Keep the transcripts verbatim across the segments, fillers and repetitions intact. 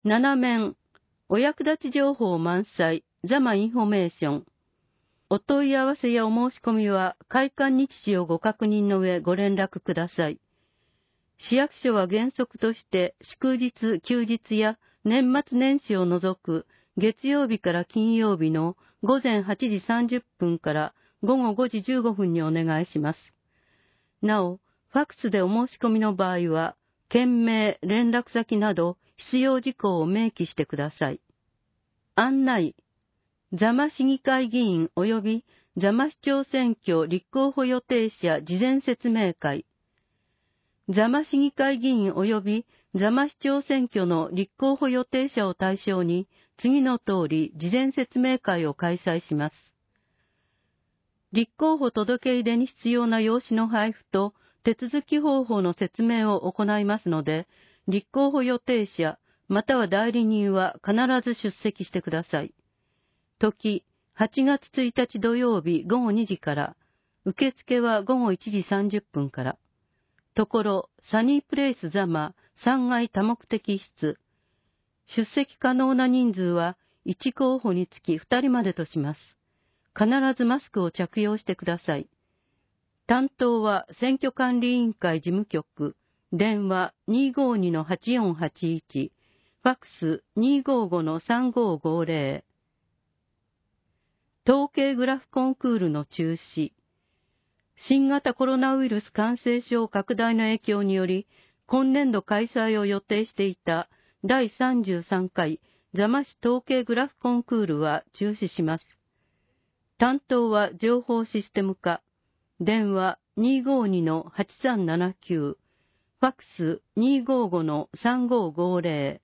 なな面、お役立ち情報満載、ザマインフォメーション。お問い合わせやお申し込みは、開館日時をご確認の上ご連絡ください。市役所は原則として、祝日、休日や年末年始を除く、月曜日から金曜日の午前はちじさんじゅっぷんから午後ごじじゅうごふんにお願いします。なお、ファクスでお申し込みの場合は、件名、連絡先など必要事項を明記してください。案内、座間市議会議員及び座間市長選挙立候補予定者事前説明会。座間市議会議員及び座間市長選挙の立候補予定者を対象に、次の通り事前説明会を開催します。立候補届入れに必要な用紙の配布と手続き方法の説明を行いますので、立候補予定者または代理人は必ず出席してください。時、はちがつついたち土曜日ごごにじから、受付はごごいちじさんじゅっぷんから。ところ、サニープレイス座間さんがい多目的室。出席可能な人数はいち候補につきふたりまでとします。必ずマスクを着用してください。担当は選挙管理委員会事務局、電話 にーごーにのはちよんはちいち、ファックス にーごーごのさんごーごーぜろ。統計グラフコンクールの中止。新型コロナウイルス感染症拡大の影響により、今年度開催を予定していただいさんじゅうさんかい座間市統計グラフコンクールは中止します。担当は情報システム課、電話 にーごーにのはちさんななきゅう、ファックス にーごーごのさんごーごーぜろ。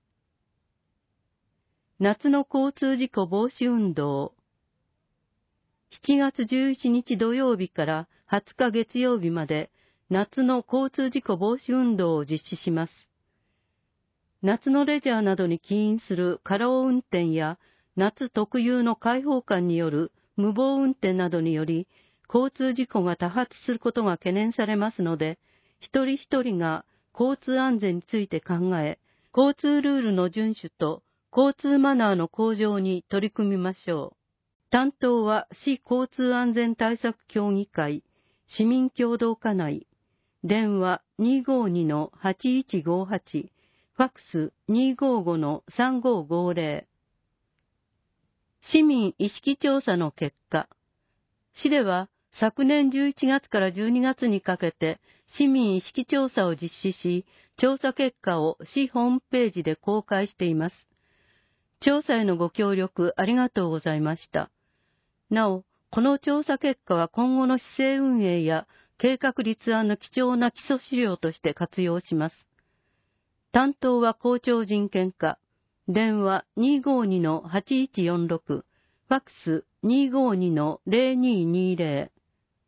夏の交通事故防止運動。しちがつじゅういちにち土曜日からはつか月曜日まで夏の交通事故防止運動を実施します。夏のレジャーなどに起因する過労運転や夏特有の開放感による無謀運転などにより交通事故が多発することが懸念されますので、一人一人が交通安全について考え、交通ルールの遵守と交通マナーの向上に取り組みましょう。担当は市交通安全対策協議会、市民協働課内、電話 にーごーにのはちいちごーはち、ファックス にーごーごのさんごーごーぜろ。市民意識調査の結果、市では昨年じゅういちがつからじゅうにがつにかけて市民意識調査を実施し、調査結果を市ホームページで公開しています。調査へのご協力ありがとうございました。なお、この調査結果は今後の市政運営や計画立案の貴重な基礎資料として活用します。担当は校長人権課、電話 にーごーにのはちいちよんろく、ファックス にーごーにのぜろにーにーぜろ。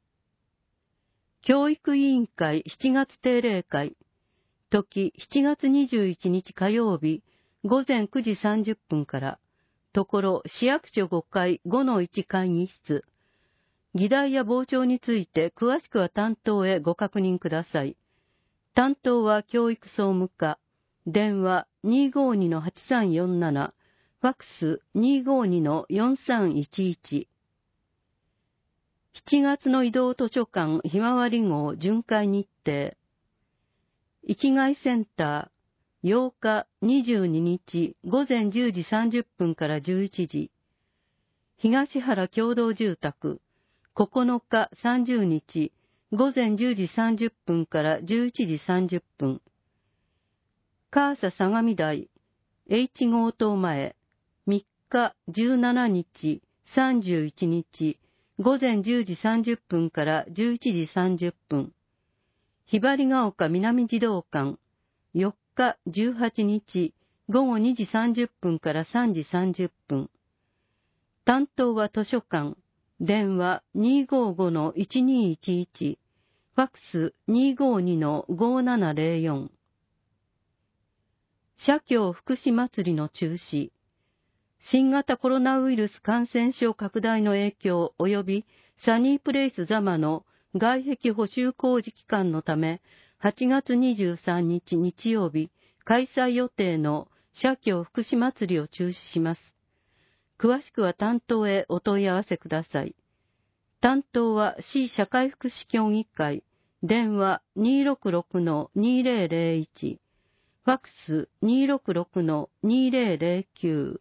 教育委員会しちがつ定例会、時しちがつにじゅういちにち火曜日、ごぜんくじさんじゅっぷんから、ところ市役所ごかいごのいち会議室。議題や傍聴について詳しくは担当へご確認ください。担当は教育総務課、電話 にーごーにのはちさんよんなな、ファックス にーごーにのよんさんいちいち。しちがつの移動図書館ひまわり号巡回日程。生きがいセンター、ようかにじゅうににちごぜんじゅうじさんじゅっぷんからじゅういちじ。東原共同住宅、ここのかさんじゅうにちごぜんじゅうじさんじゅっぷんからじゅういちじさんじゅっぷん。カーサ相模台、H 号棟前、みっかじゅうしちにちさんじゅういちにちごぜんじゅうじさんじゅっぷんからじゅういちじさんじゅっぷん。ひばりが丘南児童館、よっかじゅうはちにちごごにじさんじゅっぷんからさんじさんじゅっぷん。担当は図書館、電話 にーごーごのいちにーいちいち、ファックス にーごーにのごーななぜろよん。社協福祉祭りの中止。新型コロナウイルス感染症拡大の影響及びサニープレイス座間の外壁補修工事期間のため、はちがつにじゅうさんにち日曜日、開催予定の社協福祉祭りを中止します。詳しくは担当へお問い合わせください。担当は市社会福祉協議会、電話 にーろくろくのにーぜろぜろいち、ファックス にーろくろくのにーぜろぜろきゅう。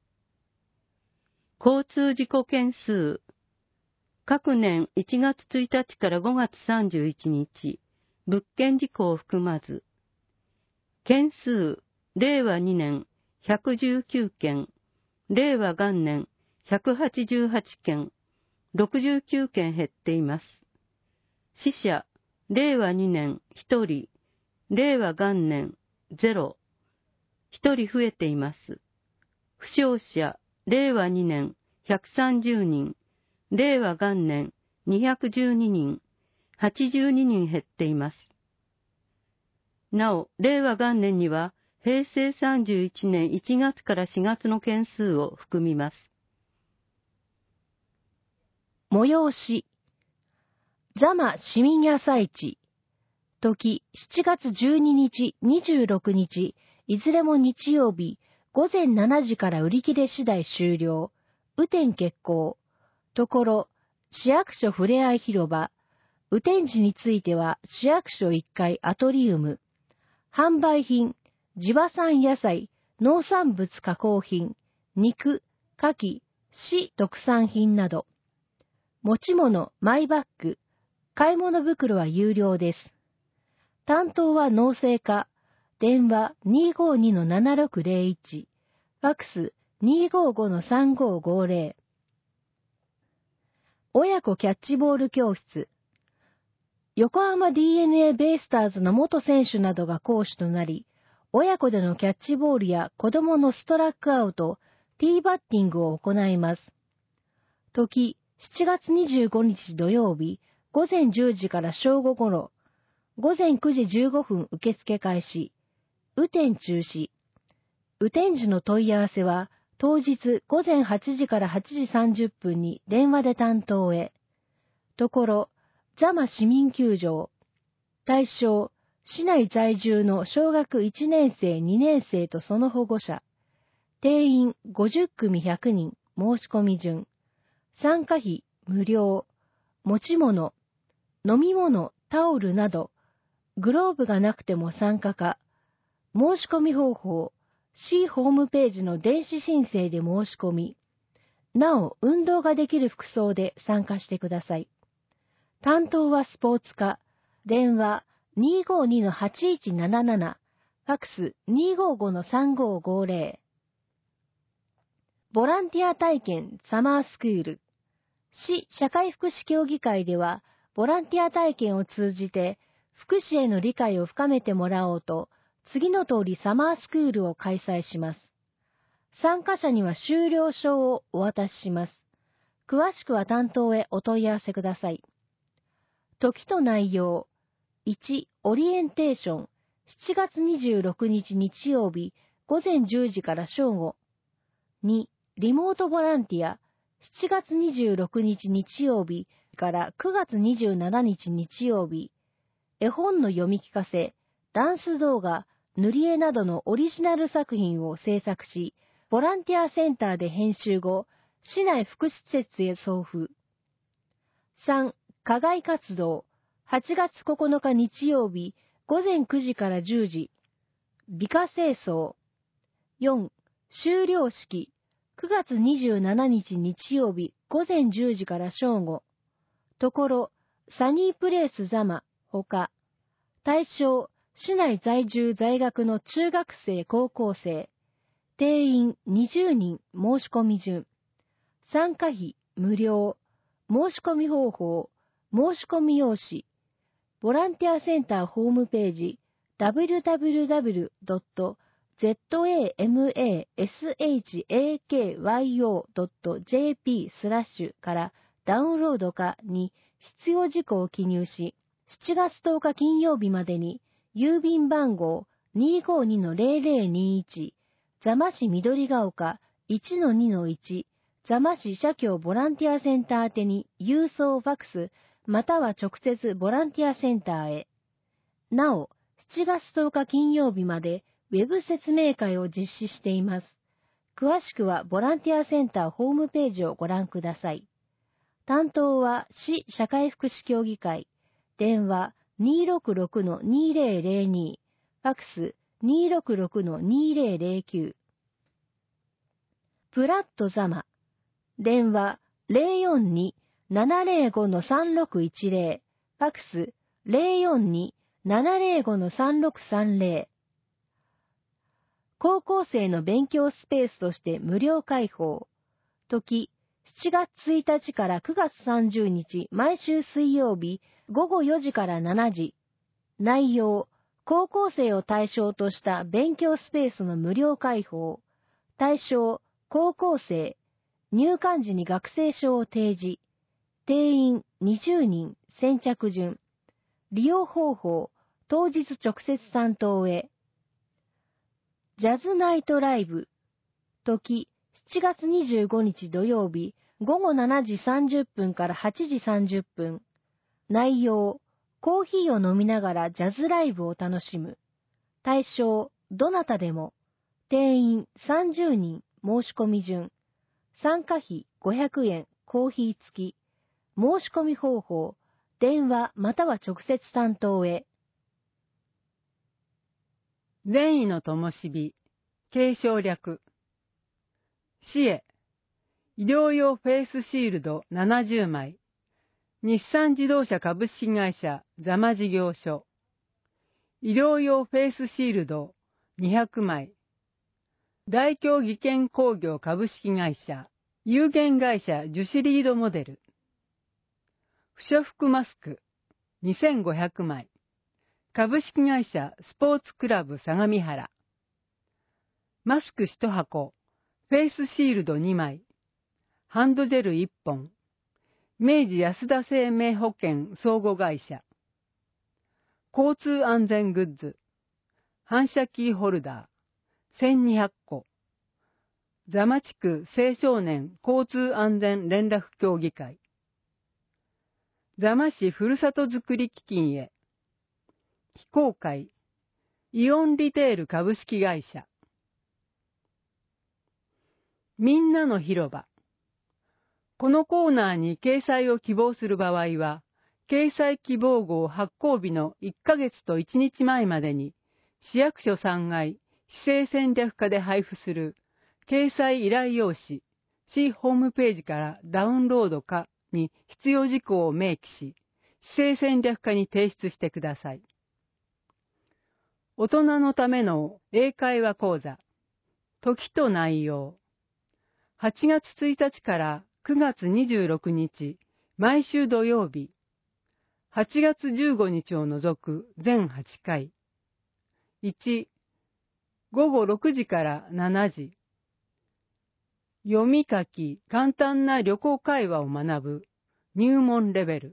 交通事故件数。各年いちがつついたちからごがつさんじゅういちにち、物件事故を含まず。件数、れいわにねんひゃくじゅうきゅうけん、れいわがんねんひゃくはちじゅうはちけん、ろくじゅうきゅうけん減っています。死者、れいわにねんひとり、れいわがんねんゼロ、ひとり増えています。負傷者、れいわにねんひゃくさんじゅうにん、れいわがんねんにひゃくじゅうににん、はちじゅうににん減っています。なお、れいわがんねんには、へいせいさんじゅういちねんいちがつからしがつの件数を含みます。 催し。座間市民朝市。時しちがつじゅうににち、にじゅうろくにち、いずれも日曜日、ごぜんしちじから売り切れ次第終了。雨天決行。ところ、市役所ふれあい広場。雨天時については、市役所いっかいアトリウム。販売品、地場産野菜、農産物加工品、肉、牡蠣、市特産品など。持ち物、マイバッグ、買い物袋は有料です。担当は農政課、電話 にーごーにのななろくぜろいち、ファックス にーごーごのさんごーごーぜろ。親子キャッチボール教室。横浜 ディーエヌエー ベイスターズの元選手などが講師となり、親子でのキャッチボールや子供のストラックアウト、ティーバッティングを行います。時、しちがつにじゅうごにち土曜日、ごぜんじゅうじから正午ごろ、ごぜんくじじゅうごふん受付開始、雨天中止。雨天時の問い合わせは、当日ごぜんはちじからはちじさんじゅっぷんに電話で担当へ。ところ、座間市民球場。対象、市内在住の小学いちねんせい、にねんせいとその保護者。定員ごじゅっくみひゃくにん、申し込み順。参加費無料。持ち物、飲み物、タオルなど、グローブがなくても参加可。申し込み方法、市ホームページの電子申請で申し込み。なお、運動ができる服装で参加してください。担当はスポーツ課、電話 にーごーにのはちいちなななな、ファックス にーごーごのさんごーごーぜろ。ボランティア体験サマースクール。市社会福祉協議会では、ボランティア体験を通じて、福祉への理解を深めてもらおうと、次の通りサマースクールを開催します。参加者には修了証をお渡しします。詳しくは担当へお問い合わせください。時と内容。いち、オリエンテーション。しちがつにじゅうろくにち日曜日、ごぜんじゅうじから正午。に、リモートボランティア。しちがつにじゅうろくにち日曜日からくがつにじゅうしちにち日曜日。絵本の読み聞かせ、ダンス動画、塗り絵などのオリジナル作品を制作し、ボランティアセンターで編集後、市内福祉施設へ送付。さん、課外活動。はちがつここのか日曜日、ごぜんくじからじゅうじ。美化清掃。よん、修了式。くがつにじゅうしちにち日曜日、ごぜんじゅうじから正午。ところ、サニープレイス座間、ほか。対象、市内在住在学の中学生高校生。定員にじゅうにん、申し込み順。参加費無料。申し込み方法、申し込み用紙。ボランティアセンターホームページ ダブリュダブリュダブリュドットゼットエーエムエーエスエイチエーケーワイオードットジェーピー スラッシュからダウンロードかに必要事項を記入し、しちがつとおか金曜日までに郵便番号 にーごーにのぜろぜろにいち、座間市緑が丘 いちのにのいち、座間市社協ボランティアセンター宛てに郵送ファックスまたは直接ボランティアセンターへ。なお、しちがつとおか金曜日までウェブ説明会を実施しています。詳しくはボランティアセンターホームページをご覧ください。担当は市社会福祉協議会、電話 にーろくろくのにーぜろぜろに、ファックス にーろくろくのにーぜろぜろきゅう。プラットザマ、電話 ゼロよんにーななゼロごのさんろくいちゼロ、ファックス ゼロよんにーななゼロごのさんろくさんゼロ。高校生の勉強スペースとして無料開放。時、しちがつついたちからくがつさんじゅうにち、毎週水曜日、ごごよじからしちじ。内容、高校生を対象とした勉強スペースの無料開放。対象、高校生。入館時に学生証を提示。定員にじゅうにん、先着順。利用方法、当日直接担当へ。ジャズナイトライブ。時、しちがつにじゅうごにち土曜日、ごごしちじさんじゅっぷんからはちじさんじゅっぷん。内容、コーヒーを飲みながらジャズライブを楽しむ。対象、どなたでも。定員さんじゅうにん、申し込み順。参加費ごひゃくえん、コーヒー付き。申し込み方法、電話または直接担当へ。 善意の灯火、継承略。市へ、医療用フェイスシールドななじゅうまい。日産自動車株式会社座間事業所。医療用フェイスシールドにひゃくまい。大京技研工業株式会社、有限会社樹脂リードモデル。不織布マスクにせんごひゃくまい。株式会社スポーツクラブ相模原。マスクいちはこ、フェイスシールドにまい。ハンドジェルいっぽん。明治安田生命保険相互会社。交通安全グッズ。反射キーホルダーせんにひゃっこ。座間地区青少年交通安全連絡協議会。座間市ふるさとづくり基金へ。非公開。イオンリテール株式会社。みんなの広場。このコーナーに掲載を希望する場合は、掲載希望号発行日のいっかげつといちにちまえまでに、市役所さんがい市政戦略課で配布する掲載依頼用紙、市ホームページからダウンロードかに必要事項を明記し、市政戦略課に提出してください。大人のための英会話講座。時と内容。はちがつついたちからくがつにじゅうろくにち、毎週土曜日。はちがつじゅうごにちを除く全はちかい。いち、ごごろくじからしちじ。読み書き、簡単な旅行会話を学ぶ入門レベル。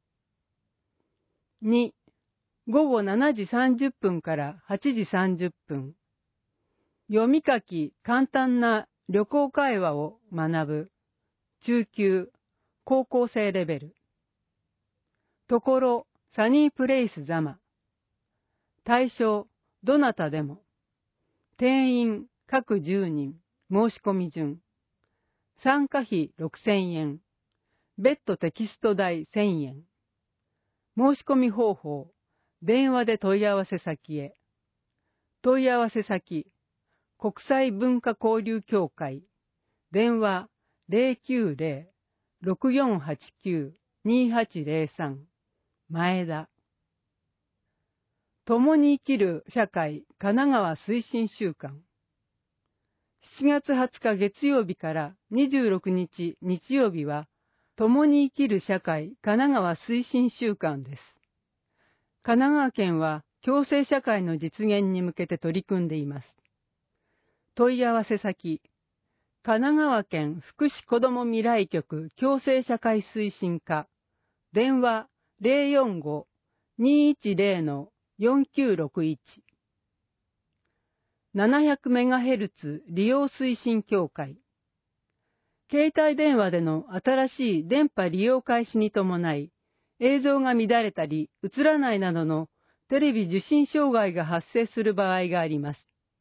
に、ごごしちじさんじゅっぷんからはちじさんじゅっぷん。読み書き、簡単な旅行会話を学ぶ中級、高校生レベル。ところ、サニープレイス座間。対象、どなたでも。定員、各じゅうにん、申し込み順。参加費ろくせんえん。別途テキスト代せんえん。申し込み方法、電話で問い合わせ先へ。問い合わせ先、国際文化交流協会。電話ゼロきゅうゼロ ろくよんはちきゅう にはちゼロさん。前田。共に生きる社会神奈川推進週間。しちがつはつか月曜日からにじゅうろくにち日曜日は、共に生きる社会神奈川推進週間です。神奈川県は共生社会の実現に向けて取り組んでいます。問い合わせ先、神奈川県福祉子ども未来局共生社会推進課、電話ゼロよんご にいちゼロ よんきゅうろくいち。ななひゃくメガヘルツ 利用推進協会。携帯電話での新しい電波利用開始に伴い、映像が乱れたり映らないなどのテレビ受信障害が発生する場合があります。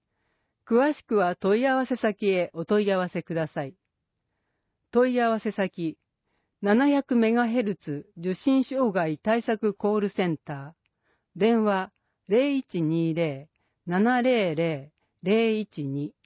詳しくは問い合わせ先へお問い合わせください。問い合わせ先、ななひゃくメガヘルツ 受信障害対策コールセンター、電話 ゼロいちにゼロ ななゼロゼロ ゼロいちに